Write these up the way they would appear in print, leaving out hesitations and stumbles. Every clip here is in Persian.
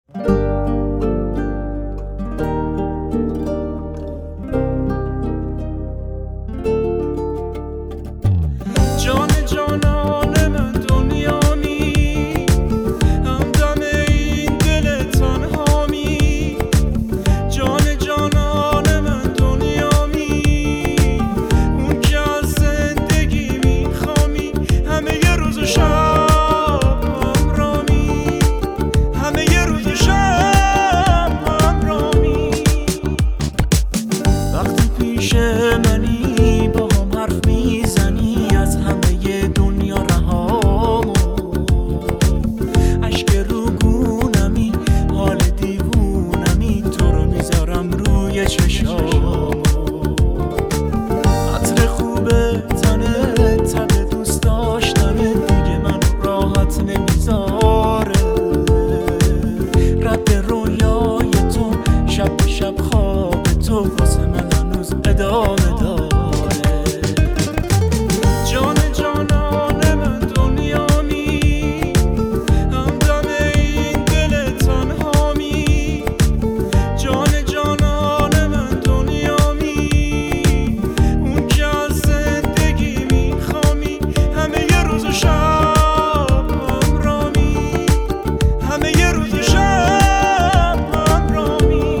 جان جانان من دنیامی، همدم این دل تنهامی. جان جانان من دنیامی، اون که از زندگی میخوامی. همه ی روز و شب همرامی، همه ی روز و شب همرامی. وقتی پیش منی با هم حرف میزنی، از همه دنیا رها، اشک رو گونمی، حال دیوونمی، تو رو میذارم روی چشام. عطر خوبه تنه تب دوست داشتنه، دیگه من راحت نمیذاره. رد رویای تو شب به شب خواب تو واسه من هنوز ادامه داره. جان جانان من دنیامی، همدم این دل تنهامی. جان جانان من دنیامی، اون که از زندگی میخوامی. همه ی روز و شب همرامی، همه ی روز و شب همرامی.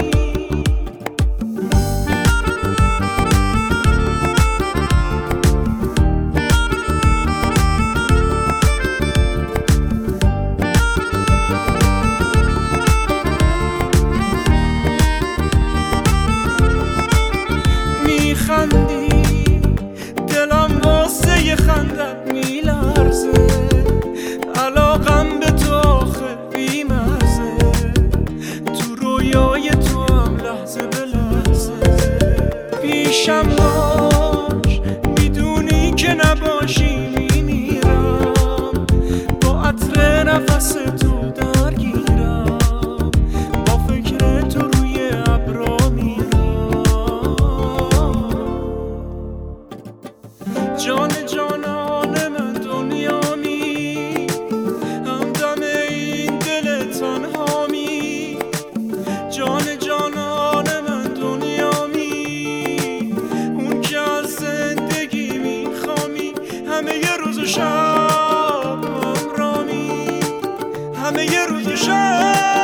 میخندی دلم واسه ی خندت میلرزه، علاقم به تو آخه بیمرزه. تو رویای تو هم لحظه به لحظه پیشم باش، میدونی که نباشی میمیرم. با عطر نفس تو درگیرم، با فکر تو روی ابرا میرم. جان جانان من دنیامی، همدم این دل تنهامی. جان جانان من دنیامی، اون که از زندگی میخوامی. همه ی روز و شب همرامی، همه ی روز و شب